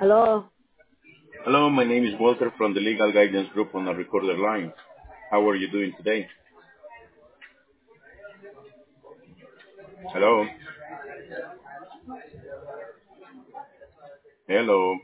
Hello. Hello, my name is Walter from the Legal Guidance Group on the recorded line. How are you doing today? Hello? Hello?